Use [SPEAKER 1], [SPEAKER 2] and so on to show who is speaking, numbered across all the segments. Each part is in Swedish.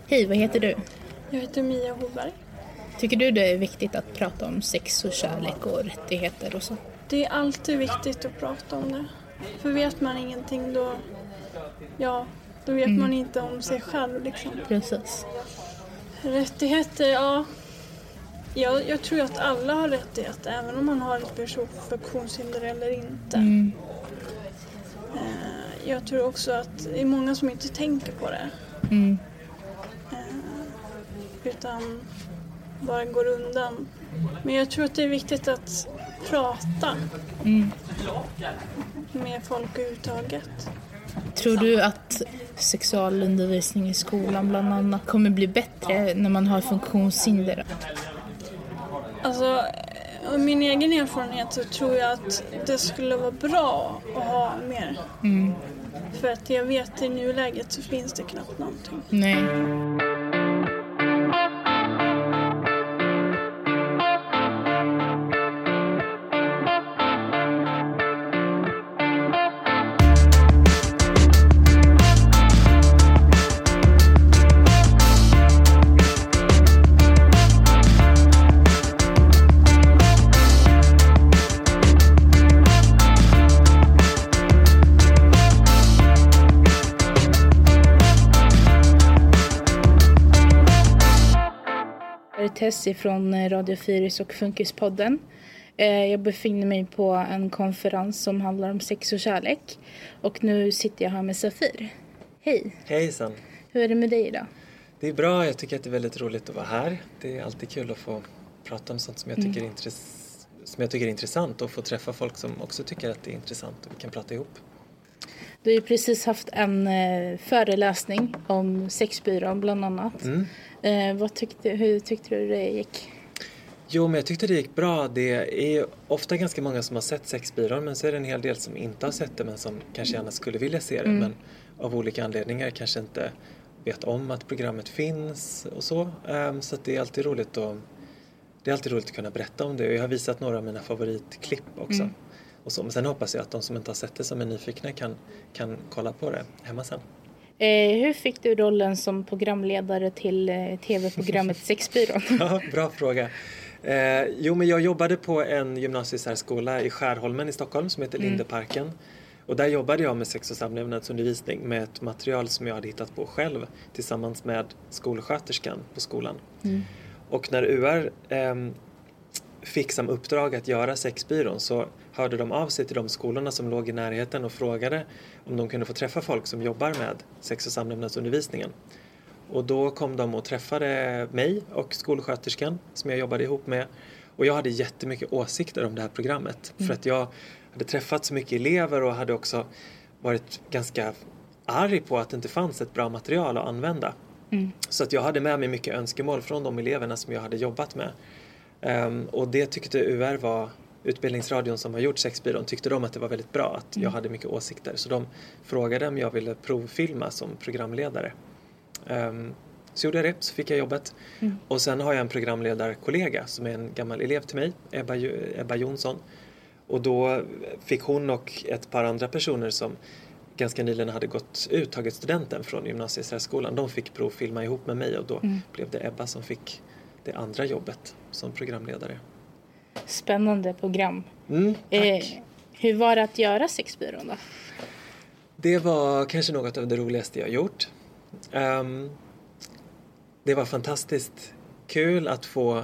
[SPEAKER 1] Hej, vad heter du?
[SPEAKER 2] Jag heter Mia Hoberg.
[SPEAKER 1] Tycker du det är viktigt att prata om sex och kärlek och rättigheter och så?
[SPEAKER 2] Det är alltid viktigt att prata om det. För vet man ingenting då vet man inte om sig själv liksom.
[SPEAKER 1] Precis.
[SPEAKER 2] Rättigheter, ja. Jag tror att alla har rättigheter, även om man har ett funktionshinder eller inte. Jag tror också att det är många som inte tänker på det. Utan bara går undan. Men jag tror att det är viktigt att prata med folk överhuvudtaget.
[SPEAKER 1] Tror du att sexualundervisning i skolan bland annat kommer bli bättre när man har funktionshinder?
[SPEAKER 2] Alltså, av min egen erfarenhet så tror jag att det skulle vara bra att ha mer. För att jag vet i nuläget så finns det knappt någonting.
[SPEAKER 1] Nej. Tessie från Radio Fyris och Funkispodden. Jag befinner mig på en konferens som handlar om sex och kärlek. Och nu sitter jag här med Safir. Hej!
[SPEAKER 3] Hejsan!
[SPEAKER 1] Hur är det med dig idag?
[SPEAKER 3] Det är bra, jag tycker att det är väldigt roligt att vara här. Det är alltid kul att få prata om sånt som jag tycker är intressant. Och få träffa folk som också tycker att det är intressant och vi kan prata ihop.
[SPEAKER 1] Du har ju precis haft en föreläsning om sexbyrån bland annat. Hur tyckte du det gick?
[SPEAKER 3] Jo, men jag tyckte det gick bra. Det är ofta ganska många som har sett sexbyrån, men så är det en hel del som inte har sett det men som kanske gärna skulle vilja se det. Men av olika anledningar kanske inte vet om att programmet finns och så. Så att det är alltid roligt att kunna berätta om det. Och jag har visat några av mina favoritklipp också. Och så. Men sen hoppas jag att de som inte har sett det som är nyfikna kan kolla på det hemma sen.
[SPEAKER 1] Hur fick du rollen som programledare till tv-programmet Sexbyrån?
[SPEAKER 3] Ja, bra fråga. Men jag jobbade på en gymnasiesärskola i Skärholmen i Stockholm som heter Lindeparken. Och där jobbade jag med sex- och samlevnadsundervisning med ett material som jag hade hittat på själv tillsammans med skolsköterskan på skolan. Och när UR fick som uppdrag att göra sexbyrån så hörde de av sig till de skolorna som låg i närheten och frågade om de kunde få träffa folk som jobbar med sex- och samlevnadsundervisningen. Och då kom de och träffade mig och skolsköterskan som jag jobbade ihop med. Och jag hade jättemycket åsikter om det här programmet. För att jag hade träffat så mycket elever och hade också varit ganska arg på att det inte fanns ett bra material att använda. Så att jag hade med mig mycket önskemål från de eleverna som jag hade jobbat med. Och det tyckte UR var Utbildningsradion som har gjort sexbyrån, tyckte de att det var väldigt bra att jag hade mycket åsikter. Så de frågade om jag ville provfilma som programledare. Så gjorde jag det, så fick jag jobbet. Och sen har jag en programledarkollega som är en gammal elev till mig, Ebba Jonsson. Och då fick hon och ett par andra personer som ganska nyligen hade tagit studenten från gymnasiesärskolan. De fick provfilma ihop med mig och då blev det Ebba som fick det andra jobbet som programledare.
[SPEAKER 1] Spännande program.
[SPEAKER 3] Tack.
[SPEAKER 1] Hur var det att göra Sexbyrån då?
[SPEAKER 3] Det var kanske något av det roligaste jag gjort. Det var fantastiskt kul att få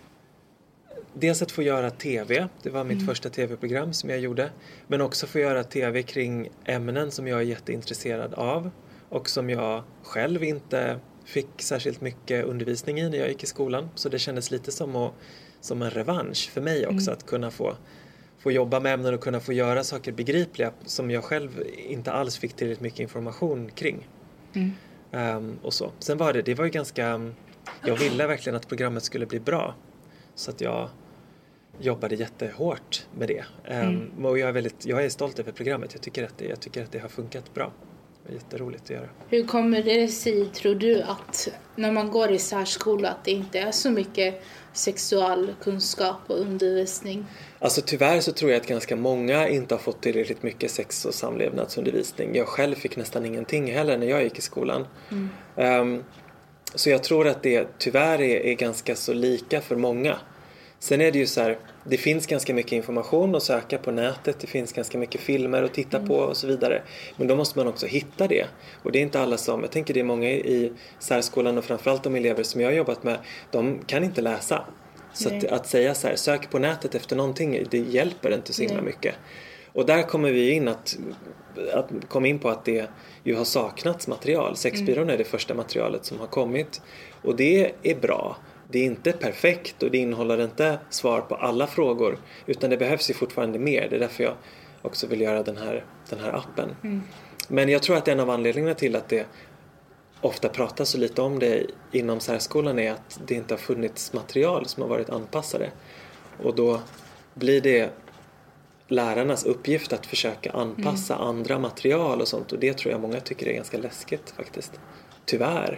[SPEAKER 3] göra tv. Det var mitt första tv-program som jag gjorde. Men också få göra tv kring ämnen som jag är jätteintresserad av. Och som jag själv inte fick särskilt mycket undervisning i när jag gick i skolan. Så det kändes lite som en revansch för mig också. Att kunna få jobba med ämnen och kunna få göra saker begripliga som jag själv inte alls fick tillräckligt mycket information kring. Och så. Sen var det var ju ganska... Jag ville verkligen att programmet skulle bli bra. Så att jag jobbade jättehårt med det. Och jag är stolt över programmet. Jag tycker att det har funkat bra. Det är jätteroligt att göra.
[SPEAKER 1] Hur kommer det sig, tror du, att när man går i särskola att det inte är så mycket sexualkunskap och undervisning?
[SPEAKER 3] Alltså tyvärr så tror jag att ganska många inte har fått tillräckligt mycket sex- och samlevnadsundervisning. Jag själv fick nästan ingenting heller när jag gick i skolan. Så jag tror att det tyvärr är ganska så lika för många. Sen är det ju så här, det finns ganska mycket information att söka på nätet. Det finns ganska mycket filmer att titta på och så vidare. Men då måste man också hitta det. Och det är inte alla som, jag tänker det är många i särskolan och framförallt de elever som jag har jobbat med, de kan inte läsa. Så att säga så här, sök på nätet efter någonting, det hjälper inte så himla mycket. Och där kommer vi in att komma in på att det ju har saknats material. Sexbyrån är det första materialet som har kommit. Och det är bra. Det är inte perfekt och det innehåller inte svar på alla frågor. Utan det behövs ju fortfarande mer. Det är därför jag också vill göra den här appen. Men jag tror att en av anledningarna till att det ofta pratas så lite om det inom särskolan är att det inte har funnits material som har varit anpassade. Och då blir det lärarnas uppgift att försöka anpassa andra material och sånt. Och det tror jag många tycker är ganska läskigt faktiskt. Tyvärr.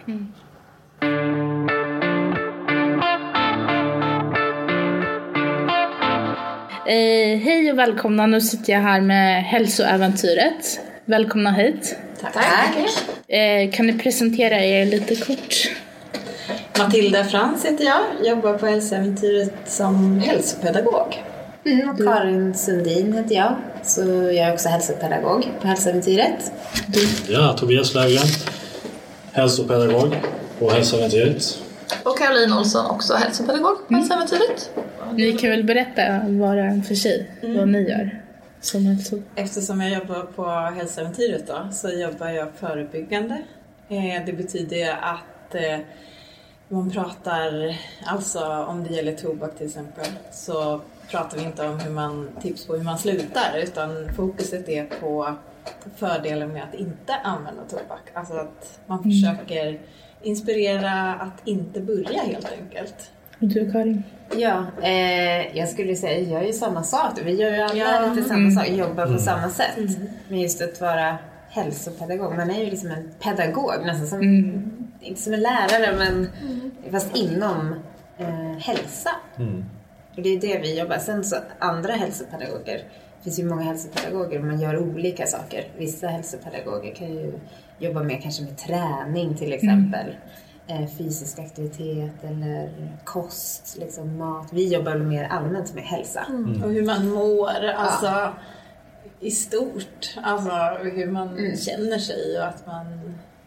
[SPEAKER 1] Hej och välkomna. Nu sitter jag här med Hälsoäventyret. Välkomna hit.
[SPEAKER 4] Tack.
[SPEAKER 1] Kan ni presentera er lite kort?
[SPEAKER 4] Matilda Frans heter jag. Jobbar på Hälsoäventyret som hälsopedagog. Och Karin Sundin heter jag. Så jag är också hälsopedagog på Hälsoäventyret.
[SPEAKER 5] Ja, Tobias Löfgren. Hälsopedagog på Hälsoäventyret.
[SPEAKER 6] Och Caroline Olsson, också hälsopedagog på Hälsoäventyret.
[SPEAKER 1] Ni kan väl berätta var en för sig vad ni gör som hälso.
[SPEAKER 4] Eftersom jag jobbar på Hälsoäventyret då, så jobbar jag förebyggande. Det betyder att man pratar, alltså om det gäller tobak till exempel, så pratar vi inte om tips på hur man slutar, utan fokuset är på fördelen med att inte använda tobak. Alltså att man försöker inspirera att inte börja helt enkelt.
[SPEAKER 1] Och du, Karin?
[SPEAKER 7] Ja, jag skulle säga jag gör ju samma sak. Vi gör ju alla lite samma sak, jobbar på samma sätt. Men just att vara hälsopedagog, man är ju liksom en pedagog nästan som, inte som en lärare men fast inom hälsa. Och det är det vi jobbar. Sen så andra hälsopedagoger, det finns ju många hälsopedagoger och man gör olika saker. Vissa hälsopedagoger kan ju jobba med kanske med träning till exempel. Fysisk aktivitet eller kost, liksom mat. Vi jobbar mer allmänt med hälsa.
[SPEAKER 4] Och hur man mår, alltså i stort. Alltså hur man känner sig och att man...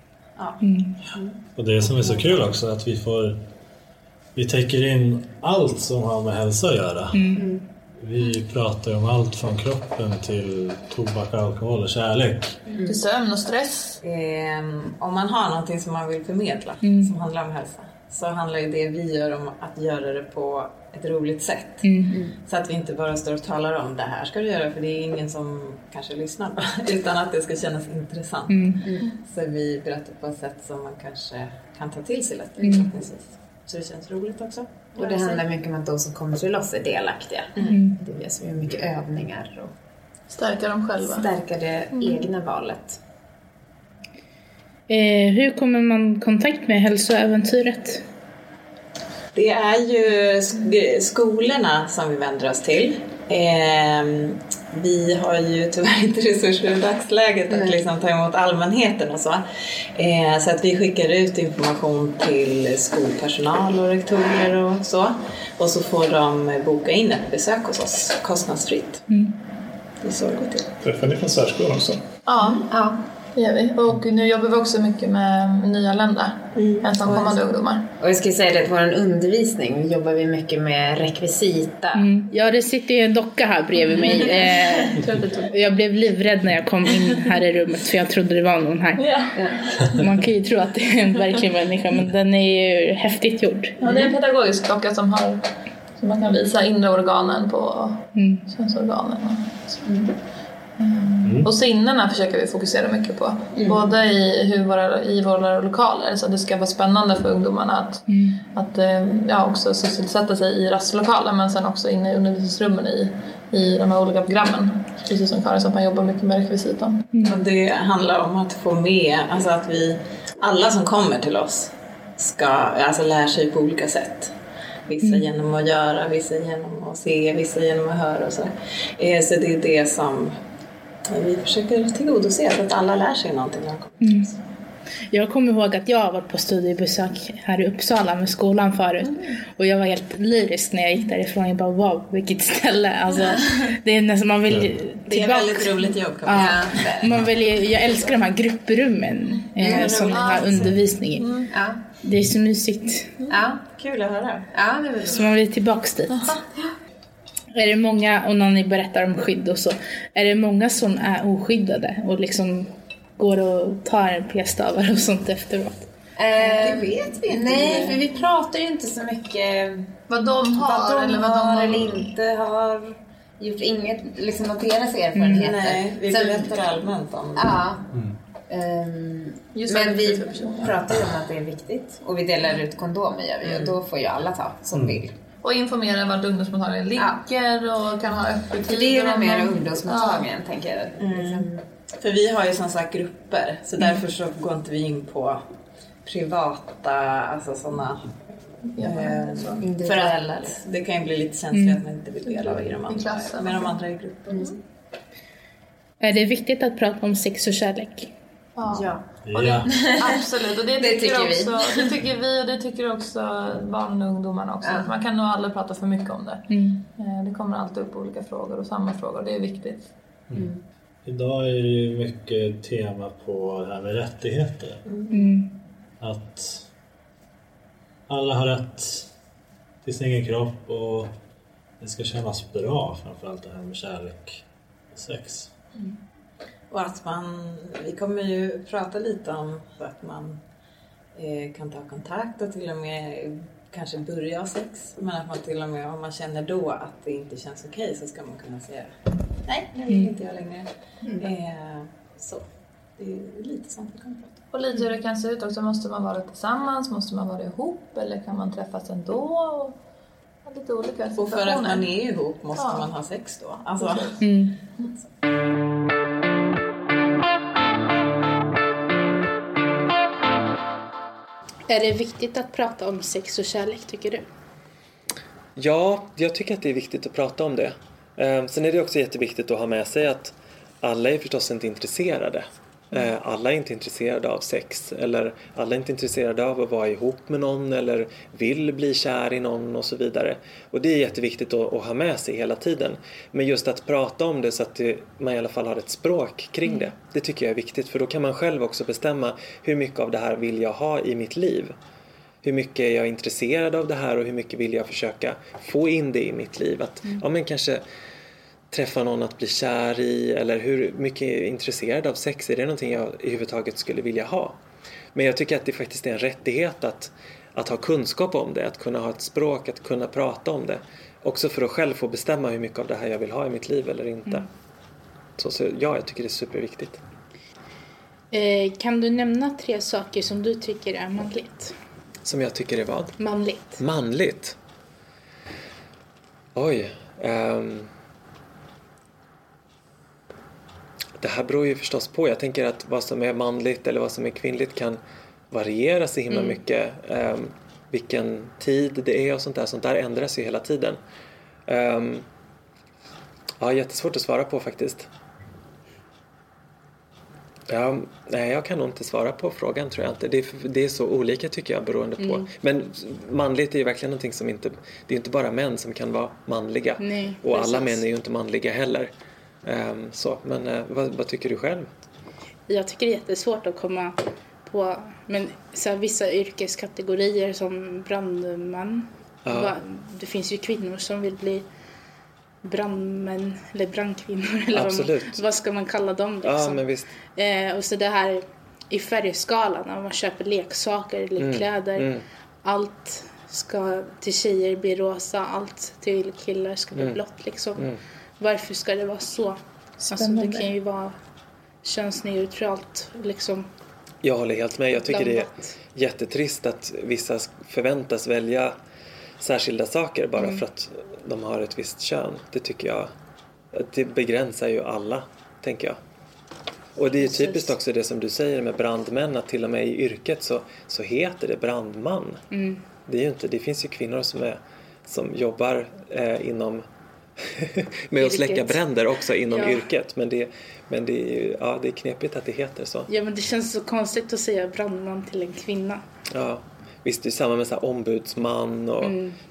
[SPEAKER 5] Och det som är så kul också att vi täcker in allt som har med hälsa att göra. Vi pratar om allt från kroppen till tobak, alkohol och kärlek.
[SPEAKER 6] Till sömn och stress.
[SPEAKER 4] Om man har någonting som man vill förmedla som handlar om hälsa, så handlar ju det vi gör om att göra det på ett roligt sätt. Så att vi inte bara står och talar om det här ska du göra, för det är ingen som kanske lyssnar på, utan att det ska kännas intressant. Så vi berättar på ett sätt som man kanske kan ta till sig lätt. Så det känns roligt också.
[SPEAKER 7] Och det handlar mycket om att de som kommer till oss är delaktiga. Det är vi som gör mycket övningar och
[SPEAKER 6] stärka dem själva.
[SPEAKER 7] Stärka det egna valet.
[SPEAKER 1] Hur kommer man i kontakt med Hälsoäventyret?
[SPEAKER 4] Det är ju skolorna som vi vänder oss till. Vi har ju tyvärr inte resurser i dagsläget att liksom ta emot allmänheten och så. Så att vi skickar ut information till skolpersonal och rektorer och så. Och så får de boka in ett besök hos oss kostnadsfritt. Det är så det går till.
[SPEAKER 5] Träffar ni från särskolan också?
[SPEAKER 6] Ja. Det gör vi. Och nu jobbar vi också mycket med nyanlända, ensamkommande ungdomar.
[SPEAKER 7] Och jag ska säga det att vår undervisning, vi jobbar mycket med rekvisita.
[SPEAKER 1] Ja, det sitter ju en docka här bredvid mig. Jag blev livrädd när jag kom in här i rummet, för jag trodde det var någon här. Man kan ju tro att det är en verklig människa, men den är ju häftigt gjord.
[SPEAKER 6] Ja, det är en pedagogisk docka som man kan visa inre organen på könsorganen. Och sinnena försöker vi fokusera mycket på. Både i våra lokaler, så det ska vara spännande för ungdomarna att också sysselsätta sig i rastlokalen, men sen också inne i undervisningsrummen i de här olika programmen. Precis som Karin sa, att man jobbar mycket med rekvisitan.
[SPEAKER 4] Och det handlar om att få med, alltså att alla som kommer till oss ska lära sig på olika sätt. Vissa genom att göra, vissa genom att se, vissa genom att höra och så. Så det är det som vi försöker tillgodose, att alla lär sig någonting när de kommer till oss.
[SPEAKER 1] Jag kommer ihåg att jag var på studiebesök här i Uppsala med skolan förut. Och jag var helt lyrisk när jag gick därifrån. Jag bara, wow, vilket ställe. Alltså, det är nästan, man vill
[SPEAKER 4] det är väldigt roligt jobb.
[SPEAKER 1] Ja, man vill, jag älskar de här grupprummen som man har undervisning i.
[SPEAKER 7] Ja.
[SPEAKER 1] Det är så mysigt.
[SPEAKER 7] Ja,
[SPEAKER 4] Kul att höra.
[SPEAKER 7] ja, det är väl
[SPEAKER 1] Så man vill tillbaka dit. Är det många, och när ni berättar om skydd och så, är det många som är oskyddade och liksom går och tar p-stavar och sånt efteråt?
[SPEAKER 4] Det vet vi inte.
[SPEAKER 7] Nej, för vi pratar ju inte så mycket
[SPEAKER 6] Vad de har,
[SPEAKER 7] vad de
[SPEAKER 6] eller vad
[SPEAKER 7] har
[SPEAKER 6] de
[SPEAKER 7] eller inte har gjort. Inget liksom av deras erfarenheter.
[SPEAKER 4] Nej, vi
[SPEAKER 7] Sen-
[SPEAKER 4] berättar allmänt om det.
[SPEAKER 7] Ja.
[SPEAKER 6] Just
[SPEAKER 7] Men
[SPEAKER 6] det,
[SPEAKER 7] vi
[SPEAKER 6] för personer.
[SPEAKER 7] pratar ju om att det är viktigt. Och vi delar ut kondomer gör vi ju. Och då får ju alla ta som vill.
[SPEAKER 6] Och informera vart ungdomsmottagningen ligger och kan ha öppet
[SPEAKER 7] För
[SPEAKER 6] tid.
[SPEAKER 7] det är
[SPEAKER 6] och
[SPEAKER 7] väl mer
[SPEAKER 6] man-
[SPEAKER 7] ungdomsmottagningen tänker jag. Liksom.
[SPEAKER 4] För vi har ju som sagt grupper. Så därför så går inte vi in på privata, alltså sådana. För
[SPEAKER 7] Individuella.
[SPEAKER 4] att det kan ju bli lite känsligt att man inte vill dela i de andra,
[SPEAKER 6] klassen.
[SPEAKER 4] med de andra i gruppen.
[SPEAKER 1] Är det viktigt att prata om sex och kärlek?
[SPEAKER 6] Ja.
[SPEAKER 5] Ja.
[SPEAKER 6] Absolut, och det
[SPEAKER 7] Det
[SPEAKER 6] tycker
[SPEAKER 7] tycker vi.
[SPEAKER 6] också, det tycker vi och det tycker också barn och ungdomarna också.
[SPEAKER 7] Ja.
[SPEAKER 6] Att man kan nog aldrig prata för mycket om det. Det kommer alltid upp olika frågor och samma frågor, det är viktigt.
[SPEAKER 5] Idag är det ju mycket tema på det här med rättigheter. Att alla har rätt till sin egen kropp och det ska kännas bra, framförallt det här med kärlek och sex.
[SPEAKER 4] Och att vi kommer ju prata lite om att man kan ta kontakt och till och med kanske börja ha sex. Men att man till och med, om man känner då att det inte känns okej, så ska man kunna säga nej, det vill inte jag längre. Så det är lite sånt vi kommer prata om.
[SPEAKER 6] Och lite hur det kan se ut också, måste man vara tillsammans, måste man vara ihop eller kan man träffas ändå? Och lite olika situationer.
[SPEAKER 4] Och för att man är ihop måste man ha sex då. Alltså.
[SPEAKER 1] Är det viktigt att prata om sex och kärlek, tycker du?
[SPEAKER 3] Ja, jag tycker att det är viktigt att prata om det. Sen är det också jätteviktigt att ha med sig att alla är förstås inte intresserade. Alla är inte intresserade av sex, eller alla är inte intresserade av att vara ihop med någon eller vill bli kär i någon och så vidare. Och det är jätteviktigt att ha med sig hela tiden. Men just att prata om det så att man i alla fall har ett språk kring det. Det tycker jag är viktigt, för då kan man själv också bestämma hur mycket av det här vill jag ha i mitt liv. Hur mycket är jag intresserad av det här och hur mycket vill jag försöka få in det i mitt liv. Att ja, men kanske träffa någon att bli kär i, eller hur mycket är jag intresserad av sex? Är det någonting jag i huvudtaget skulle vilja ha? Men jag tycker att det faktiskt är en rättighet att ha kunskap om det, att kunna ha ett språk, att kunna prata om det. Också för att själv få bestämma hur mycket av det här jag vill ha i mitt liv eller inte. Så ja, jag tycker det är superviktigt.
[SPEAKER 1] Kan du nämna 3 saker som du tycker är manligt?
[SPEAKER 3] Som jag tycker är vad?
[SPEAKER 1] Manligt.
[SPEAKER 3] Manligt? Oj. Det här beror ju förstås på. Jag tänker att vad som är manligt eller vad som är kvinnligt kan variera så himla mycket. Vilken tid det är och sånt där ändras ju hela tiden. Ja, jättesvårt att svara på faktiskt. Ja, nej, jag kan nog inte svara på frågan, tror jag inte. Det är så olika, tycker jag, beroende på. Men manligt är ju verkligen någonting som inte... Det är inte bara män som kan vara manliga.
[SPEAKER 1] Nej,
[SPEAKER 3] och
[SPEAKER 1] precis.
[SPEAKER 3] alla män är ju inte manliga heller. Men vad tycker du själv?
[SPEAKER 1] Jag tycker det är jättesvårt att komma på, men så här, vissa yrkeskategorier som brandman.
[SPEAKER 3] Ja.
[SPEAKER 1] Det finns ju kvinnor som vill bli brandmän eller brandkvinnor. Eller
[SPEAKER 3] Absolut.
[SPEAKER 1] vad ska man kalla dem liksom.
[SPEAKER 3] Ja, men visst.
[SPEAKER 1] Och så det här i färgskalan, när man köper leksaker eller kläder. Allt ska till tjejer bli rosa, allt till killar ska bli blått liksom. Varför ska det vara så? Alltså, det kan ju vara könsneutralt liksom.
[SPEAKER 3] Jag håller helt med. Jag tycker det är
[SPEAKER 1] blandat.
[SPEAKER 3] jättetrist att vissa förväntas välja särskilda saker bara för att de har ett visst kön. Det tycker jag, det begränsar ju alla, tänker jag. Och det är typiskt också det som du säger med brandmän, att till och med i yrket så heter det brandman. Det är ju inte, det finns ju kvinnor som jobbar inom med att släcka bränder också inom yrket. Men det är ju, det är knepigt att det heter så.
[SPEAKER 1] Ja, men det känns så konstigt att säga brandman till en kvinna.
[SPEAKER 3] Ja, visst det är samma med så här ombudsman och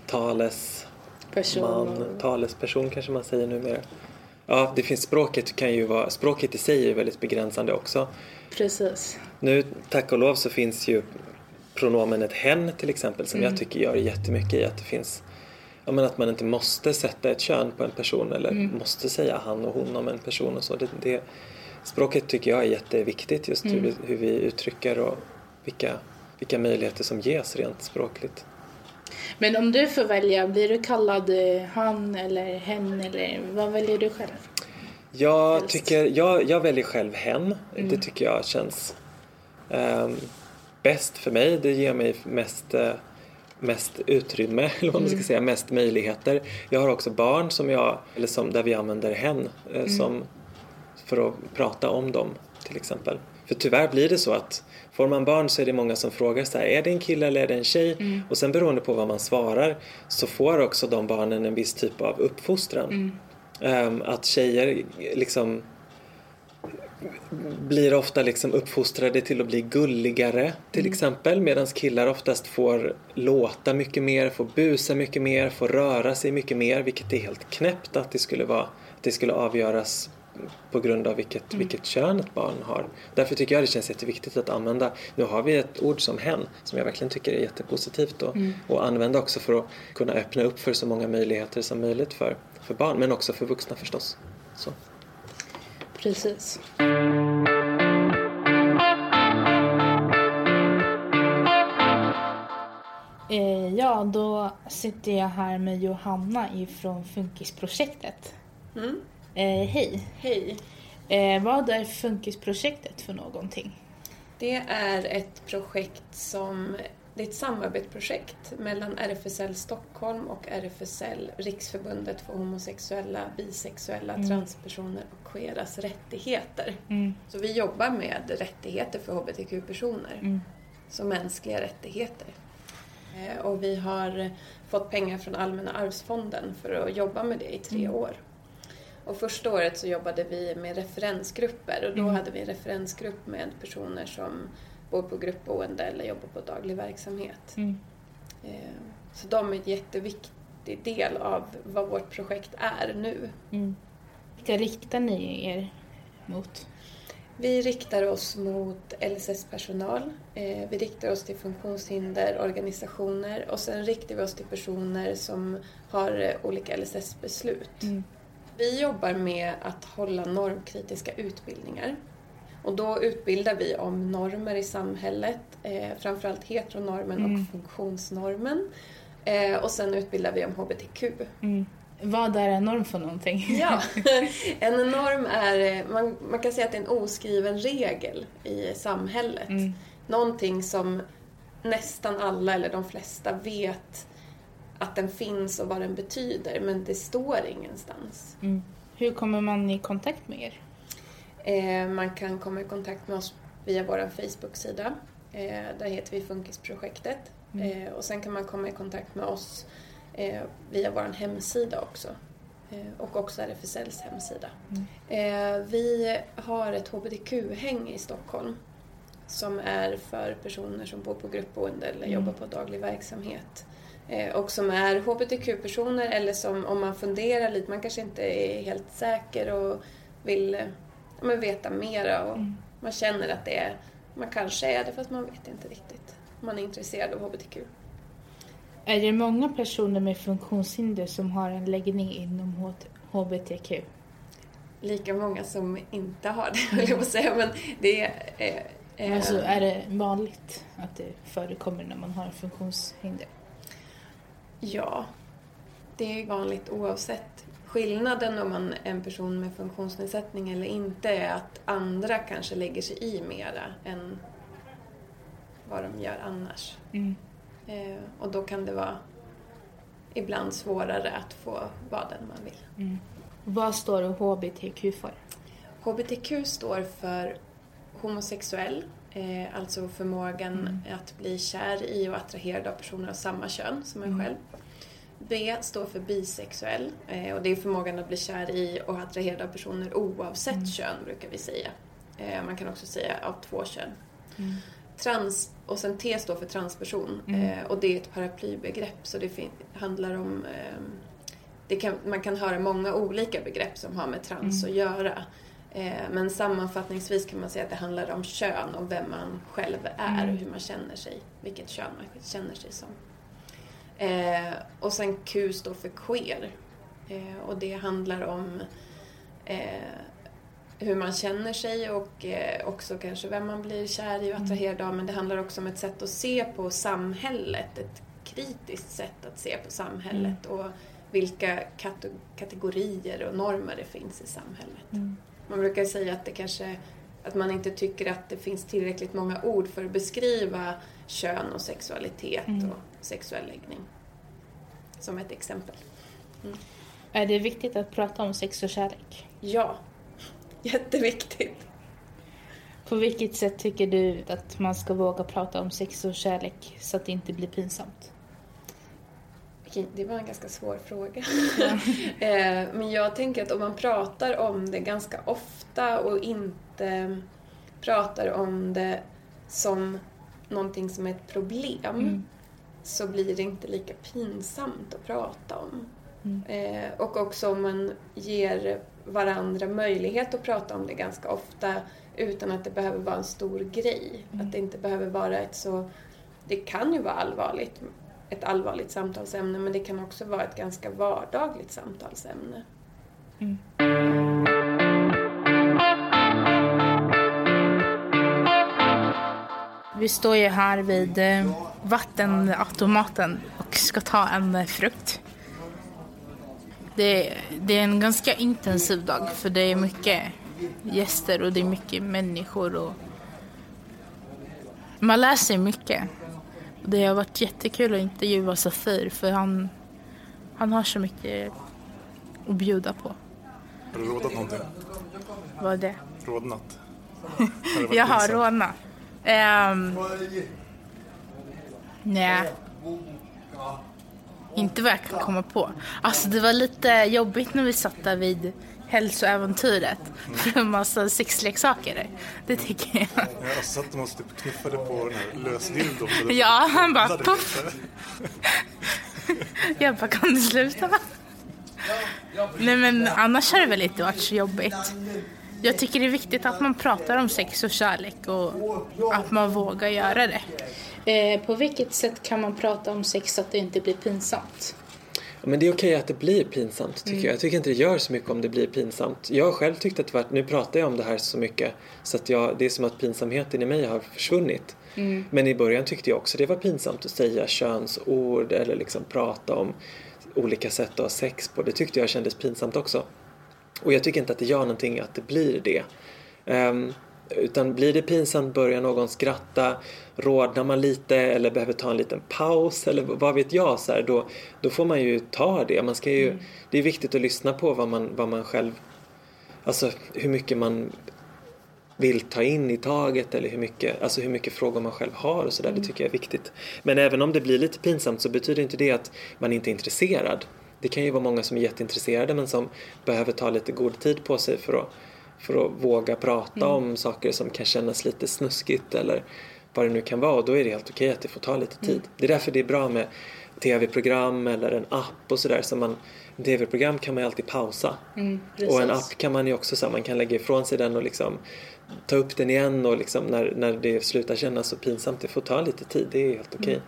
[SPEAKER 3] talesperson kanske man säger numera. Ja, det finns språket i sig är väldigt begränsande också.
[SPEAKER 1] Precis.
[SPEAKER 3] Nu, tack och lov, så finns ju pronomenet hen till exempel som jag tycker gör jättemycket i att det finns, att man inte måste sätta ett kön på en person eller måste säga han och hon om en person och så. Språket tycker jag är jätteviktigt, just hur vi uttrycker och vilka möjligheter som ges rent språkligt. Men
[SPEAKER 1] om du får välja, blir du kallad han eller hen eller vad väljer du själv?
[SPEAKER 3] Jag väljer själv hen. Det tycker jag känns bäst för mig. Det ger mig mest utrymme, eller vad man ska säga, mest möjligheter. Jag har också barn där vi använder hen för att prata om dem till exempel. För tyvärr blir det så att får man barn så är det många som frågar så här, är det en kille eller är det en tjej? Och sen beroende på vad man svarar så får också de barnen en viss typ av uppfostran. Att tjejer liksom blir ofta liksom uppfostrade till att bli gulligare till exempel, medan killar oftast får låta mycket mer, får busa mycket mer, får röra sig mycket mer, vilket är helt knäppt att det skulle avgöras på grund av vilket kön ett barn har. Därför tycker jag det känns jätteviktigt att använda. Nu har vi ett ord som hen som jag verkligen tycker är jättepositivt och använda också för att kunna öppna upp för så många möjligheter som möjligt för barn, men också för vuxna förstås. Så.
[SPEAKER 1] Precis. Då sitter jag här med Johanna ifrån Funkisprojektet. Hej.
[SPEAKER 8] Hej.
[SPEAKER 1] Vad är Funkisprojektet för någonting?
[SPEAKER 8] Det är ett projekt det är ett samarbetsprojekt mellan RFSL Stockholm och RFSL, Riksförbundet för homosexuella, bisexuella, transpersoner och queeras rättigheter. Så vi jobbar med rättigheter för hbtq-personer, som mänskliga rättigheter. Och vi har fått pengar från Allmänna arvsfonden för att jobba med det i 3 år. Och första året så jobbade vi med referensgrupper och då hade vi en referensgrupp med personer som bor på gruppboende eller jobbar på daglig verksamhet. Så de är en jätteviktig del av vad vårt projekt är nu.
[SPEAKER 1] Vilka riktar ni er mot?
[SPEAKER 8] Vi riktar oss mot LSS-personal, vi riktar oss till funktionshinderorganisationer och sen riktar vi oss till personer som har olika LSS-beslut. Vi jobbar med att hålla normkritiska utbildningar. Och då utbildar vi om normer i samhället, framförallt heteronormen och funktionsnormen. Och sen utbildar vi om HBTQ.
[SPEAKER 1] Vad är en norm för någonting?
[SPEAKER 8] Ja, en norm är, man kan säga att det är en oskriven regel i samhället. Någonting som nästan alla eller de flesta vet att den finns och vad den betyder, men det står ingenstans.
[SPEAKER 1] Hur kommer man i kontakt med er?
[SPEAKER 8] Man kan komma i kontakt med oss via vår Facebook-sida. Där heter vi Funkisprojektet. Och sen kan man komma i kontakt med oss via vår hemsida också. Och också RFSLs hemsida. Vi har ett HBTQ-häng i Stockholm som är för personer som bor på gruppboende eller jobbar på daglig verksamhet. Och som är HBTQ-personer eller som, om man funderar lite, man kanske inte är helt säker och vill veta mera och man känner att man kanske är det fast man vet inte riktigt. Man är intresserad av HBTQ.
[SPEAKER 1] Är det många personer med funktionshinder som har en läggning inom HBTQ?
[SPEAKER 8] Lika många som inte har det, vill jag säga, men det är...
[SPEAKER 1] Alltså, är det vanligt att det förekommer när man har funktionshinder?
[SPEAKER 8] Ja, det är vanligt oavsett. Skillnaden om man är en person med funktionsnedsättning eller inte är att andra kanske lägger sig i mera än vad de gör annars. Och då kan det vara ibland svårare att få vad den man vill.
[SPEAKER 1] Vad står HBTQ för?
[SPEAKER 8] HBTQ står för homosexuell, alltså förmågan att bli kär i och attraherad av personer av samma kön som en själv. B står för bisexuell och det är förmågan att bli kär i och attraherad av personer oavsett kön brukar vi säga. Man kan också säga av 2 kön. Trans, och sen T står för transperson och det är ett paraplybegrepp så det handlar om man kan höra många olika begrepp som har med trans att göra. Men sammanfattningsvis kan man säga att det handlar om kön och vem man själv är och hur man känner sig, vilket kön man känner sig som. Och sen Q står för queer och det handlar om hur man känner sig och också kanske vem man blir kär i och attraherad av, men det handlar också om ett sätt att se på samhället, ett kritiskt sätt att se på samhället och vilka kategorier och normer det finns i samhället. Man brukar säga att det kanske att man inte tycker att det finns tillräckligt många ord för att beskriva kön och sexualitet och sexuell läggning. Som ett exempel.
[SPEAKER 1] Är det viktigt att prata om sex och kärlek?
[SPEAKER 8] Ja, jätteviktigt.
[SPEAKER 1] På vilket sätt tycker du att man ska våga prata om sex och kärlek så att det inte blir pinsamt?
[SPEAKER 8] Okej, det var en ganska svår fråga. Men jag tänker att om man pratar om det ganska ofta och inte pratar om det som någonting som är ett problem så blir det inte lika pinsamt att prata om. Och också om man ger varandra möjlighet att prata om det ganska ofta utan att det behöver vara en stor grej. Att det inte behöver vara det kan ju vara ett allvarligt samtalsämne, men det kan också vara ett ganska vardagligt samtalsämne.
[SPEAKER 1] Vi står ju här vid vattenautomaten och ska ta en frukt. Det är en ganska intensiv dag för det är mycket gäster och det är mycket människor och man lär sig mycket. Det har varit jättekul att intervjua Safir för han har så mycket att bjuda på.
[SPEAKER 9] Har du rådat någonting?
[SPEAKER 1] Vad är det?
[SPEAKER 9] Rådnat?
[SPEAKER 1] Jag har rådnat. Nej. Inte vad jag kan komma på. Alltså det var lite jobbigt när vi satt där vid hälsoäventyret. För en massa sexleksaker där. Det tycker jag.
[SPEAKER 9] Jag satt och måste knuffade på den här lösdildon.
[SPEAKER 1] Ja, han bara puff. Jag bara, kan du sluta? Nej men annars har det väl inte varit så jobbigt. Jag tycker det är viktigt att man pratar om sex och kärlek och att man vågar göra det. På vilket sätt kan man prata om sex så att det inte blir pinsamt?
[SPEAKER 3] Men det är okej att det blir pinsamt tycker jag. Jag tycker inte det gör så mycket om det blir pinsamt. Jag har själv tyckt att det varit, nu pratar jag om det här så mycket så att det är som att pinsamheten i mig har försvunnit. Men i början tyckte jag också det var pinsamt att säga könsord eller liksom prata om olika sätt att ha sex på. Det tyckte jag kändes pinsamt också. Och jag tycker inte att det gör någonting att det blir det. Utan blir det pinsamt, börjar någon skratta, rådnar man lite eller behöver ta en liten paus eller vad vet jag så här, då får man ju ta det. Man ska ju, det är viktigt att lyssna på vad man själv, alltså hur mycket man vill ta in i taget eller hur mycket frågor man själv har och så där. Det tycker jag är viktigt. Men även om det blir lite pinsamt så betyder inte det att man inte är intresserad. Det kan ju vara många som är jätteintresserade men som behöver ta lite god tid på sig för att våga prata om saker som kan kännas lite snuskigt eller vad det nu kan vara. Och då är det helt okej att det får ta lite tid. Det är därför det är bra med tv-program eller en app och sådär. En tv-program kan man ju alltid pausa. Och en app kan man ju också så man kan lägga ifrån sig den och liksom ta upp den igen och liksom när det slutar kännas så pinsamt, det får ta lite tid. Det är helt okej.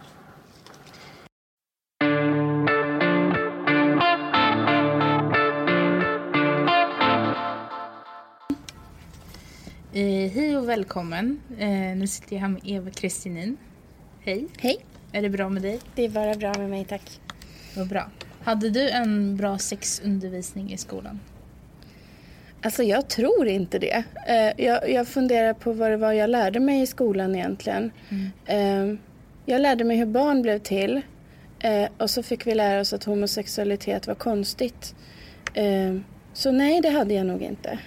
[SPEAKER 1] Hej och välkommen. Nu sitter jag här med Eva Kristinin. Hej.
[SPEAKER 10] Hej.
[SPEAKER 1] Är det bra med dig?
[SPEAKER 10] Det är bara bra med mig, tack.
[SPEAKER 1] Vad bra. Hade du en bra sexundervisning i skolan?
[SPEAKER 10] Alltså jag tror inte det. Jag funderar på vad det var jag lärde mig i skolan egentligen. Jag lärde mig hur barn blev till. Och så fick vi lära oss att homosexualitet var konstigt. Så nej, det hade jag nog inte.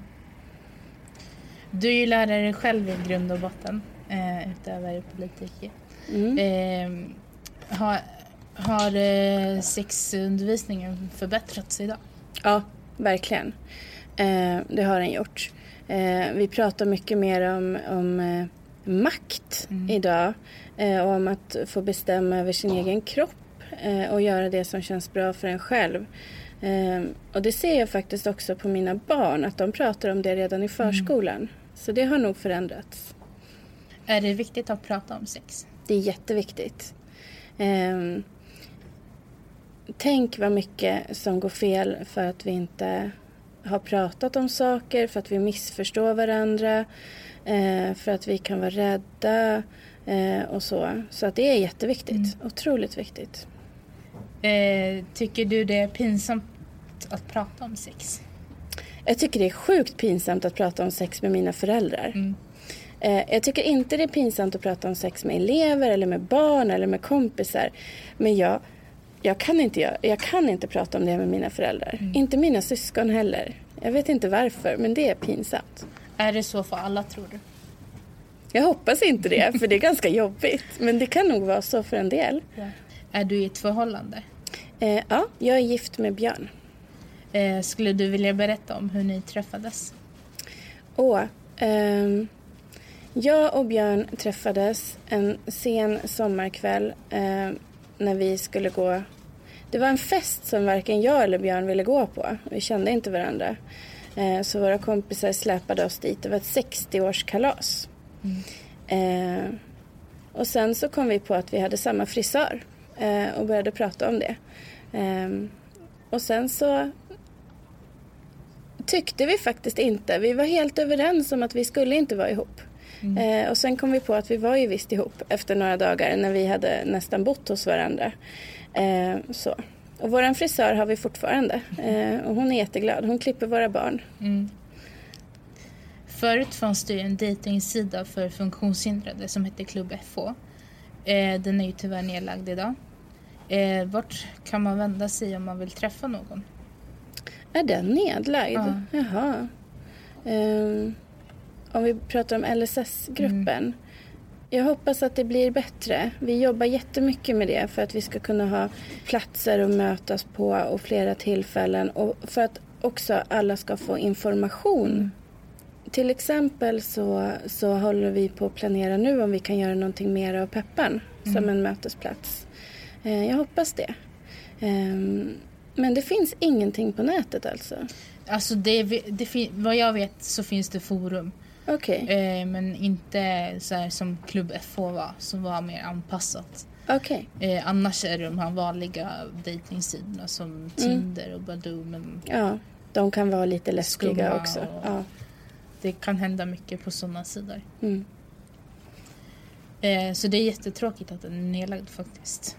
[SPEAKER 1] Du är ju lärare själv i grund och botten, utöver politiker. Har sexundervisningen förbättrats idag?
[SPEAKER 10] Ja, verkligen. Det har den gjort. Vi pratar mycket mer om makt idag. Och om att få bestämma över sin egen kropp. Och göra det som känns bra för en själv. Och det ser jag faktiskt också på mina barn. Att de pratar om det redan i förskolan. Så det har nog förändrats.
[SPEAKER 1] Är det viktigt att prata om sex?
[SPEAKER 10] Det är jätteviktigt. Tänk vad mycket som går fel för att vi inte har pratat om saker. För att vi missförstår varandra. För att vi kan vara rädda. Och så. Så att det är jätteviktigt. Otroligt viktigt.
[SPEAKER 1] Tycker du det är pinsamt att prata om sex?
[SPEAKER 10] Jag tycker det är sjukt pinsamt att prata om sex med mina föräldrar. Jag tycker inte det är pinsamt att prata om sex med elever eller med barn eller med kompisar. Men jag kan inte prata om det med mina föräldrar. Inte mina syskon heller. Jag vet inte varför, men det är pinsamt.
[SPEAKER 1] Är det så för alla, tror du?
[SPEAKER 10] Jag hoppas inte det, för det är ganska jobbigt. Men det kan nog vara så för en del.
[SPEAKER 1] Ja. Är du i ett förhållande?
[SPEAKER 10] Ja, jag är gift med Björn.
[SPEAKER 1] Skulle du vilja berätta om hur ni träffades?
[SPEAKER 10] Jag och Björn träffades en sen sommarkväll när vi skulle gå. Det var en fest som varken jag eller Björn ville gå på. Vi kände inte varandra. Så våra kompisar släpade oss dit. Det var ett 60-årskalas. Och sen så kom vi på att vi hade samma frisör. Och började prata om det. Och sen så tyckte vi faktiskt inte. Vi var helt överens om att vi skulle inte vara ihop. Och sen kom vi på att vi var ju visst ihop efter några dagar när vi hade nästan bott hos varandra. Så. Och våran frisör har vi fortfarande. Och hon är jätteglad. Hon klipper våra barn.
[SPEAKER 1] Förut fanns det en dejtingsida för funktionshindrade som heter Klubb FH. Den är ju tyvärr nedlagd idag. Vart kan man vända sig om man vill träffa någon?
[SPEAKER 10] Är den nedlagd?
[SPEAKER 1] Ja.
[SPEAKER 10] Jaha. Om vi pratar om LSS-gruppen. Jag hoppas att det blir bättre. Vi jobbar jättemycket med det för att vi ska kunna ha platser att mötas på och flera tillfällen. Och för att också alla ska få information. Till exempel så håller vi på att planera nu om vi kan göra någonting mer av Peppan som en mötesplats. Jag hoppas det. Men det finns ingenting på nätet alltså?
[SPEAKER 1] Alltså vad jag vet så finns det forum.
[SPEAKER 10] Okej.
[SPEAKER 1] Men inte så här som Klubb FH var, som var mer anpassat.
[SPEAKER 10] Okej.
[SPEAKER 1] Annars är det de här vanliga datingsidorna som Tinder och Badoo. Men
[SPEAKER 10] ja, de kan vara lite läskiga också. Ja.
[SPEAKER 1] Det kan hända mycket på sådana sidor. Så det är jättetråkigt att den är nedlagd faktiskt.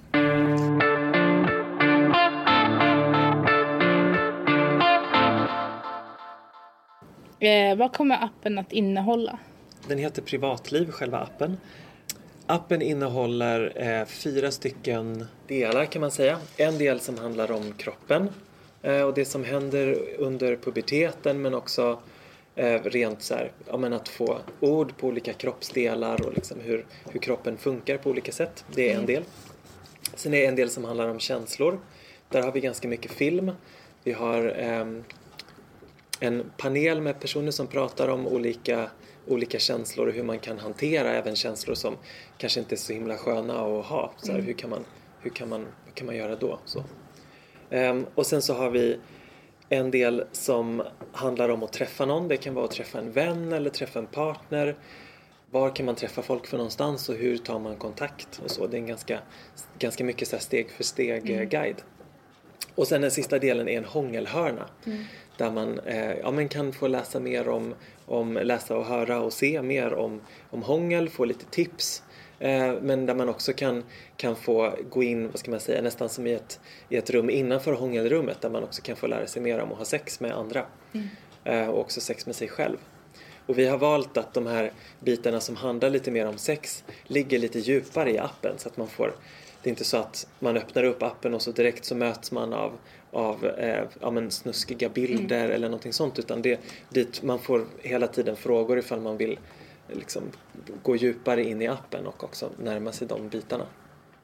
[SPEAKER 1] Vad kommer appen att innehålla?
[SPEAKER 3] Den heter Privatliv, själva appen. Appen innehåller 4 stycken delar kan man säga. En del som handlar om kroppen och det som händer under puberteten, men också rent så här, att få ord på olika kroppsdelar och liksom hur kroppen funkar på olika sätt. Det är en del. Sen är det en del som handlar om känslor. Där har vi ganska mycket film. Vi har en panel med personer som pratar om olika känslor och hur man kan hantera även känslor som kanske inte är så himla sköna att ha. Så här, vad kan man göra då? Så. Och sen så har vi en del som handlar om att träffa någon. Det kan vara att träffa en vän eller träffa en partner. Var kan man träffa folk för någonstans och hur tar man kontakt och så. Det är en ganska mycket så här steg för steg guide. Och sen den sista delen är en hångelhörna. Där man kan få läsa mer om läsa och höra och se mer om hångel, få lite tips. Men där man också kan få gå in, vad ska man säga, nästan som i ett rum innanför hångelrummet, där man också kan få lära sig mer om att ha sex med andra. Och också sex med sig själv. Och vi har valt att de här bitarna som handlar lite mer om sex ligger lite djupare i appen, så att man får. Det är inte så att man öppnar upp appen och så direkt så möts man av snuskiga bilder eller någonting sånt, utan dit man får hela tiden frågor ifall man vill liksom gå djupare in i appen och också närma sig de bitarna.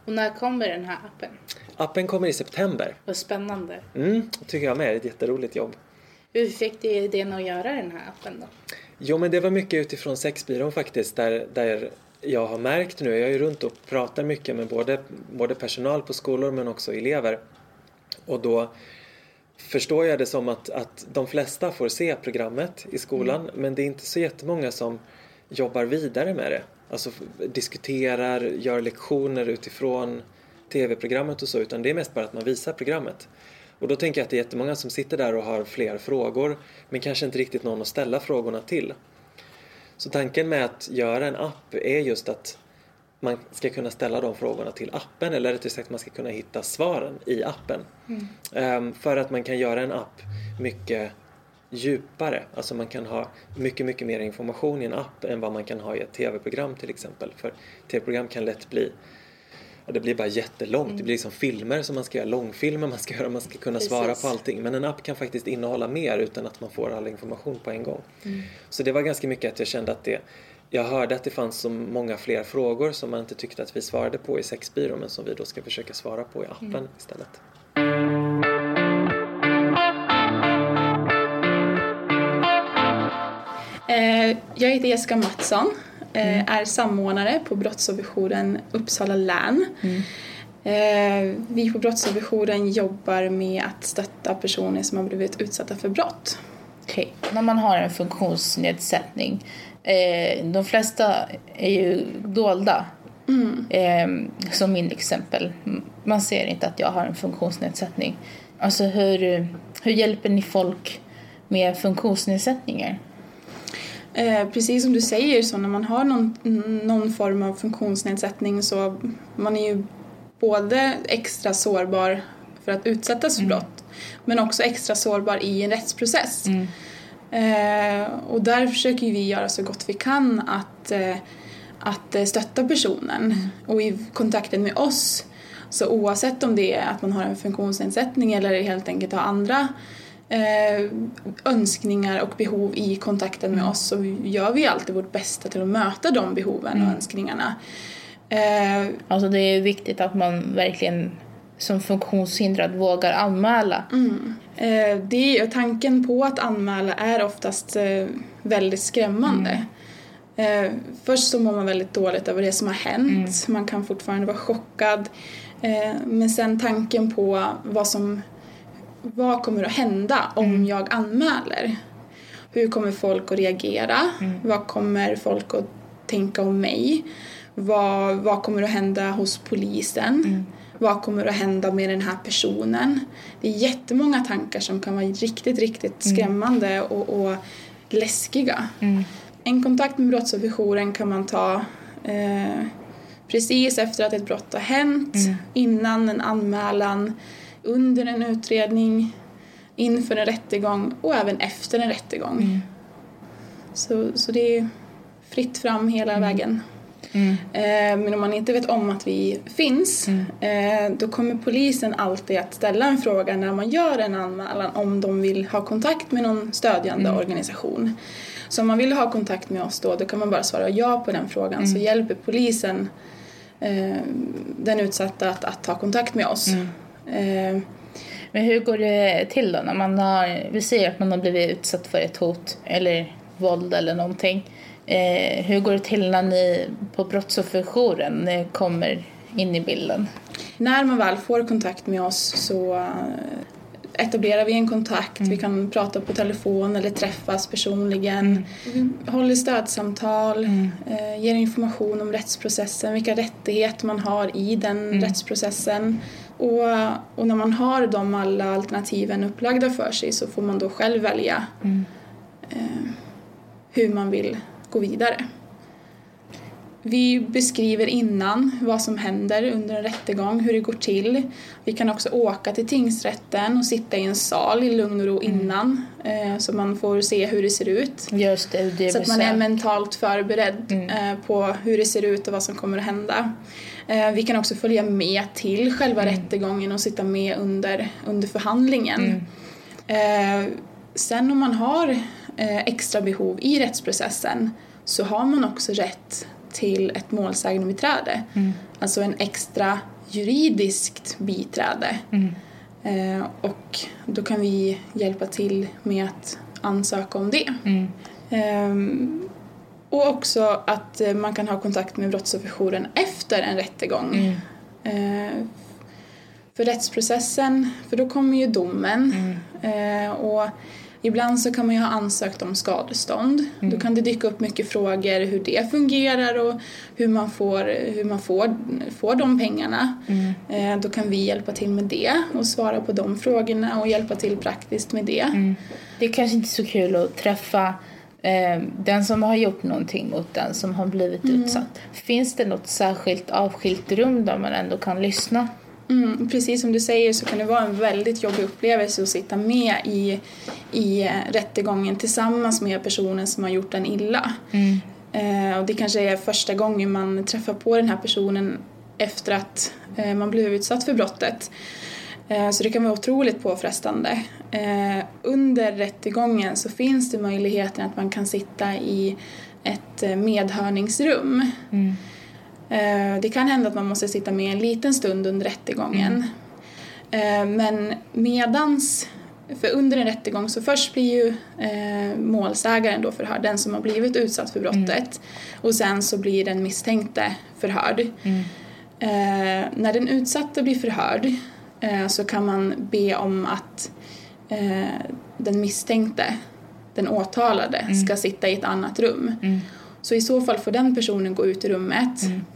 [SPEAKER 1] Och när kommer den här appen?
[SPEAKER 3] Appen kommer i september.
[SPEAKER 1] Vad spännande.
[SPEAKER 3] Tycker jag med. Det är ett jätteroligt jobb.
[SPEAKER 1] Hur fick du idén att göra den här appen då?
[SPEAKER 3] Jo, men det var mycket utifrån Sexbyrån faktiskt. Där jag har märkt nu. Jag är runt och pratar mycket med både personal på skolor men också elever. Och då förstår jag det som att de flesta får se programmet i skolan. Men det är inte så jättemånga som jobbar vidare med det. Alltså diskuterar, gör lektioner utifrån tv-programmet och så. Utan det är mest bara att man visar programmet. Och då tänker jag att det är jättemånga som sitter där och har fler frågor. Men kanske inte riktigt någon att ställa frågorna till. Så tanken med att göra en app är just att man ska kunna ställa de frågorna till appen. Eller rättare sagt att man ska kunna hitta svaren i appen. För att man kan göra en app mycket djupare. Alltså man kan ha mycket, mycket mer information i en app än vad man kan ha i ett tv-program till exempel. För tv-program kan lätt bli, det blir bara jättelångt. Det blir liksom filmer som man ska göra, långfilmer man ska kunna svara på allting. Men en app kan faktiskt innehålla mer utan att man får all information på en gång. Så det var ganska mycket att jag kände att jag hörde att det fanns så många fler frågor som man inte tyckte att vi svarade på i Sexbyrån, men som vi då ska försöka svara på i appen istället.
[SPEAKER 2] Jag heter Jessica Mattsson, är samordnare på Brottsofferjouren Uppsala län. Vi på Brottsofferjouren jobbar med att stötta personer som har blivit utsatta för brott.
[SPEAKER 1] Okej. När man har en funktionsnedsättning, de flesta är ju dolda. Som min exempel. Man ser inte att jag har en funktionsnedsättning. Alltså hur hjälper ni folk med funktionsnedsättningar?
[SPEAKER 2] Precis som du säger, så när man har någon form av funktionsnedsättning så man är ju både extra sårbar för att utsättas för brott men också extra sårbar i en rättsprocess. Och där försöker vi göra så gott vi kan att stötta personen och i kontakten med oss. Så oavsett om det är att man har en funktionsnedsättning eller helt enkelt har andra önskningar och behov i kontakten med oss, så gör vi alltid vårt bästa till att möta de behoven och önskningarna.
[SPEAKER 1] Alltså det är viktigt att man verkligen som funktionshindrad vågar anmäla.
[SPEAKER 2] Tanken på att anmäla är oftast väldigt skrämmande. Först så mår man väldigt dåligt över det som har hänt. Man kan fortfarande vara chockad. Men sen tanken på vad kommer att hända om jag anmäler? Hur kommer folk att reagera? Vad kommer folk att tänka om mig? Vad kommer att hända hos polisen? Vad kommer att hända med den här personen? Det är jättemånga tankar som kan vara riktigt, riktigt skrämmande och läskiga. En kontakt med Brottsofferjouren kan man ta precis efter att ett brott har hänt, innan en anmälan, under en utredning, inför en rättegång och även efter en rättegång. Så det är fritt fram hela vägen. Men om man inte vet om att vi finns, då kommer polisen alltid att ställa en fråga när man gör en anmälan om de vill ha kontakt med någon stödjande organisation. Så om man vill ha kontakt med oss då kan man bara svara ja på den frågan, så hjälper polisen den utsatta att ta kontakt med oss.
[SPEAKER 1] Men hur går det till då när vi säger att man har blivit utsatt för ett hot eller våld eller någonting? Hur går det till när ni på Brottsofferjouren kommer in i bilden?
[SPEAKER 2] När man väl får kontakt med oss så etablerar vi en kontakt. Vi kan prata på telefon eller träffas personligen. Vi håller stödsamtal, ger information om rättsprocessen, vilka rättigheter man har i den rättsprocessen. Och när man har alla alternativen upplagda för sig så får man då själv välja hur man vill gå vidare. Vi beskriver innan vad som händer under en rättegång, hur det går till. Vi kan också åka till tingsrätten och sitta i en sal i lugn och ro innan, så man får se hur det ser ut.
[SPEAKER 1] Just det,
[SPEAKER 2] så att man är mentalt förberedd på hur det ser ut och vad som kommer att hända. Vi kan också följa med till själva rättegången och sitta med under förhandlingen. Sen om man har extra behov i rättsprocessen så har man också rätt
[SPEAKER 1] till ett målsägandebiträde. Alltså en extra juridiskt biträde. Och då kan vi hjälpa till med att ansöka om det. Och också att man kan ha kontakt med brottsofferjouren efter en rättegång. För rättsprocessen, för då kommer ju domen. Och ibland så kan man ju ha ansökt om skadestånd. Då kan det dyka upp mycket frågor hur det fungerar och hur man får de pengarna. Då kan vi hjälpa till med det och svara på de frågorna och hjälpa till praktiskt med det.
[SPEAKER 11] Det är kanske inte så kul att träffa den som har gjort någonting mot den som har blivit utsatt. Finns det något särskilt avskilt rum där man ändå kan lyssna?
[SPEAKER 1] Precis som du säger så kan det vara en väldigt jobbig upplevelse att sitta med i rättegången tillsammans med personen som har gjort den illa. Och det kanske är första gången man träffar på den här personen efter att man blev utsatt för brottet. Så det kan vara otroligt påfrestande. Under rättegången så finns det möjligheten att man kan sitta i ett medhörningsrum. Det kan hända att man måste sitta med en liten stund under rättegången. Men för under en rättegång så först blir ju målsägaren då förhörd, den som har blivit utsatt för brottet. Och sen så blir den misstänkte förhörd. När den utsatta blir förhörd så kan man be om att den misstänkte, den åtalade, ska sitta i ett annat rum. Så i så fall får den personen gå ut i rummet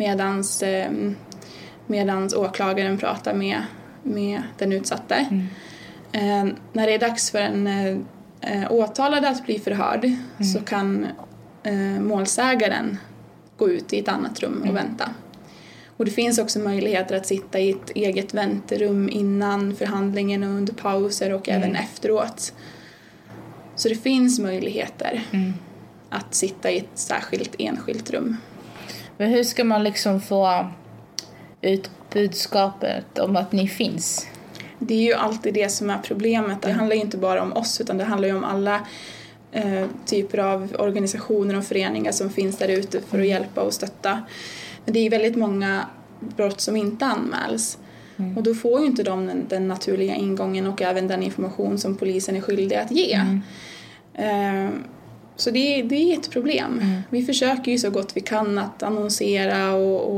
[SPEAKER 1] medans åklagaren pratar med den utsatte. När det är dags för en åtalade att bli förhörd så kan målsägaren gå ut i ett annat rum och vänta. Och det finns också möjligheter att sitta i ett eget väntrum innan förhandlingen och under pauser och även efteråt. Så det finns möjligheter att sitta i ett särskilt enskilt rum.
[SPEAKER 11] Men hur ska man liksom få ut budskapet om att ni finns?
[SPEAKER 1] Det är ju alltid det som är problemet. Det handlar ju inte bara om oss utan det handlar ju om alla typer av organisationer och föreningar som finns där ute för att hjälpa och stötta. Men det är väldigt många brott som inte anmäls. Och då får ju inte de den naturliga ingången och även den information som polisen är skyldig att ge. Så det är ett problem. Vi försöker ju så gott vi kan att annonsera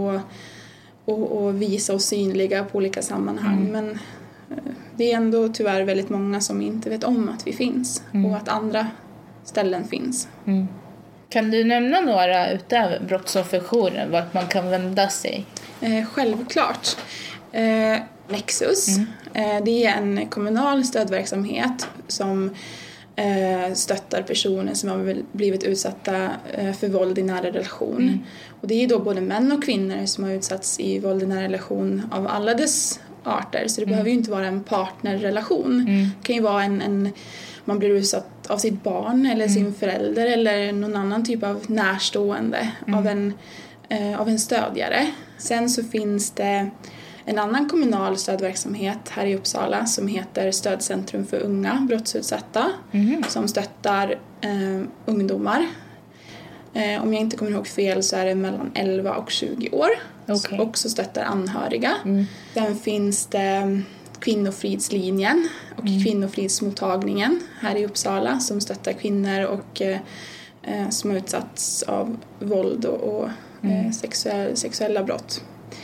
[SPEAKER 1] och visa oss synliga på olika sammanhang. Men det är ändå tyvärr väldigt många som inte vet om att vi finns och att andra ställen finns.
[SPEAKER 11] Kan du nämna några utöver brottsofferjouren vart man kan vända sig?
[SPEAKER 1] Självklart. Nexus, det är en kommunal stödverksamhet som stöttar personer som har blivit utsatta för våld i nära relation. Och det är då både män och kvinnor som har utsatts i våld i nära relation av alla dess arter. Så det behöver ju inte vara en partnerrelation. Det kan ju vara man blir utsatt av sitt barn eller sin förälder eller någon annan typ av närstående av en stödjare. Sen så finns det en annan kommunal stödverksamhet här i Uppsala som heter Stödcentrum för unga brottsutsatta som stöttar ungdomar. Om jag inte kommer ihåg fel så är det mellan 11 och 20 år. Okay. Och så stöttar anhöriga. Sen finns det Kvinnofridslinjen och Kvinnofridsmottagningen här i Uppsala som stöttar kvinnor och som har utsatts av våld och sexuella brott.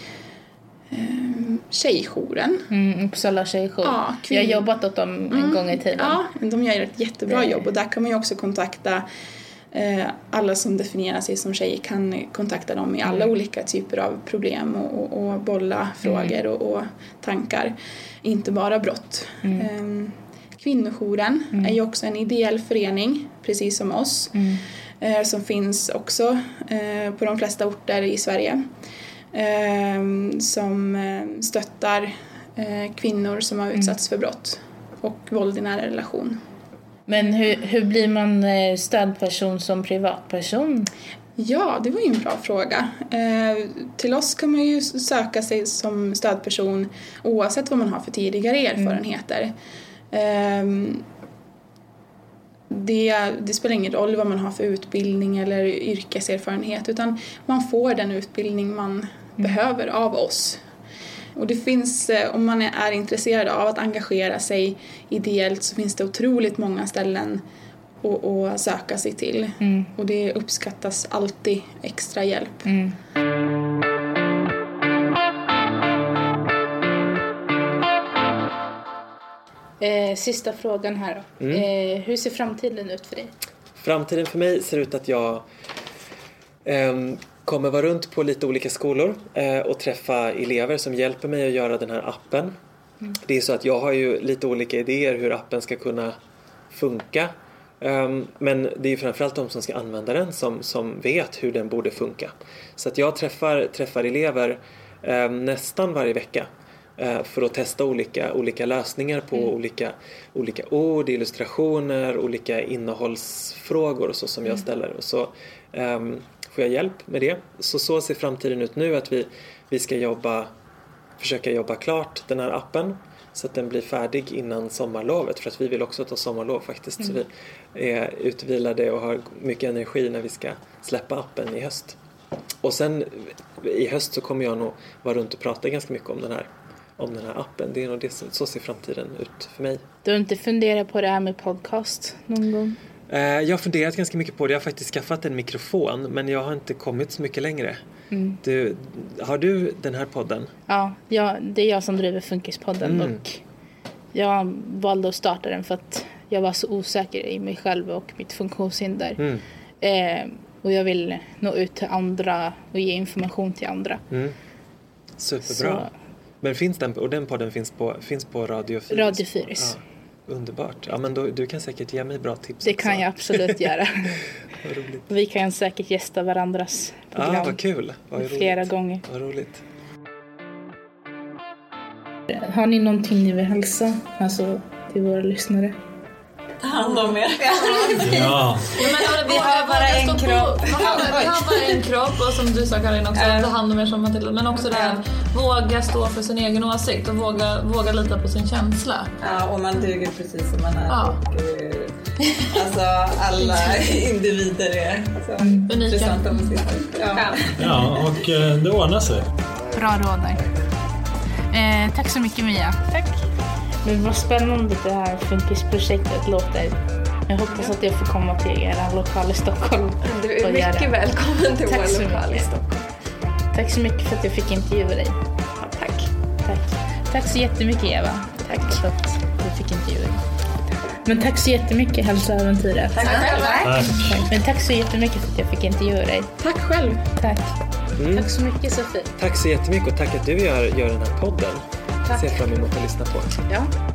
[SPEAKER 1] Tjejjouren.
[SPEAKER 11] Uppsala tjejjour.
[SPEAKER 1] Ja,
[SPEAKER 11] jag har jobbat åt dem en gång i tiden.
[SPEAKER 1] Ja, de gör ett jättebra jobb och där kan man ju också kontakta alla som definierar sig som tjejer kan kontakta dem i alla olika typer av problem och bolla frågor och tankar. Inte bara brott. Kvinnojouren är ju också en ideell förening, precis som oss. Som finns också på de flesta orter i Sverige. Som stöttar kvinnor som har utsatts för brott och våld i nära relation.
[SPEAKER 11] Men hur blir man stödperson som privatperson?
[SPEAKER 1] Ja, det var ju en bra fråga. Till oss kan man ju söka sig som stödperson oavsett vad man har för tidigare erfarenheter.
[SPEAKER 2] det spelar ingen roll vad man har för utbildning eller yrkeserfarenhet, utan man får den utbildning man behöver av oss. Och det finns, om man är intresserad av att engagera sig ideellt, så finns det otroligt många ställen att söka sig till. Och det uppskattas alltid extra hjälp.
[SPEAKER 1] Sista frågan här då. Hur ser framtiden ut för dig?
[SPEAKER 3] Framtiden för mig ser ut att jag kommer vara runt på lite olika skolor och träffa elever som hjälper mig att göra den här appen. Det är så att jag har ju lite olika idéer hur appen ska kunna funka. Men det är framförallt de som ska använda den som vet hur den borde funka. Så att jag träffar elever nästan varje vecka för att testa olika lösningar på olika ord, illustrationer, olika innehållsfrågor och så som jag ställer. Och så får jag hjälp med det. Så ser framtiden ut nu, att vi ska försöka jobba klart den här appen så att den blir färdig innan sommarlovet, för att vi vill också ta sommarlov faktiskt. Så vi är utvilade och har mycket energi när vi ska släppa appen i höst. Och sen i höst så kommer jag nog vara runt och prata ganska mycket om den här appen. Det är nog så ser framtiden ut för mig.
[SPEAKER 1] Du har inte funderat på det här med podcast någon gång?
[SPEAKER 3] Jag har funderat ganska mycket på det. Jag har faktiskt skaffat en mikrofon, men jag har inte kommit så mycket längre. Har du den här podden?
[SPEAKER 1] Ja, det är jag som driver Funkispodden och jag valde att starta den för att jag var så osäker i mig själv och mitt funktionshinder. Och jag vill nå ut till andra och ge information till andra.
[SPEAKER 3] Superbra. Men finns den podden finns på Radio Fyris?
[SPEAKER 1] Radio Fyris.
[SPEAKER 3] Ja, underbart. Ja, men du kan säkert ge mig bra tips.
[SPEAKER 1] Det kan jag absolut göra.
[SPEAKER 3] Vad roligt.
[SPEAKER 1] Vi kan säkert gästa varandras program.
[SPEAKER 3] Vad kul.
[SPEAKER 1] Flera gånger.
[SPEAKER 3] Vad roligt.
[SPEAKER 1] Har ni någonting ni vill hälsa till våra lyssnare?
[SPEAKER 4] Ta hand om er.
[SPEAKER 6] Ja. Men vi har bara en kropp. Vi har bara en kropp, och som du sa Karin också, ta hand om er som Matilda. Men också det här, våga stå för sin egen åsikt och våga lita på sin känsla.
[SPEAKER 4] Ja, och man duger precis som man är. Ja. Och, alltså alla individer är så intressanta med sitt.
[SPEAKER 5] Ja, och det ordnar sig.
[SPEAKER 1] Bra råd där. Tack så mycket, Mia.
[SPEAKER 2] Tack.
[SPEAKER 1] Men vad spännande det här Funkisprojektet låter. Jag hoppas att jag får komma till era lokal i Stockholm.
[SPEAKER 8] Du är mycket välkommen till vår lokal i Stockholm.
[SPEAKER 1] Tack så mycket för att jag fick intervjua dig.
[SPEAKER 8] Ja, tack.
[SPEAKER 1] Tack så jättemycket, Eva. Tack för att du fick intervjua dig. Men tack så jättemycket, Hälsoäventyret.
[SPEAKER 8] Tack själv.
[SPEAKER 1] Tack. Men tack så jättemycket för att jag fick intervjua dig.
[SPEAKER 2] Tack själv.
[SPEAKER 1] Tack. Tack så mycket, Sofie.
[SPEAKER 3] Tack så jättemycket, och tack att du gör den här podden.
[SPEAKER 1] Tack.
[SPEAKER 3] Ser fram emot att lyssna på.
[SPEAKER 1] Ja.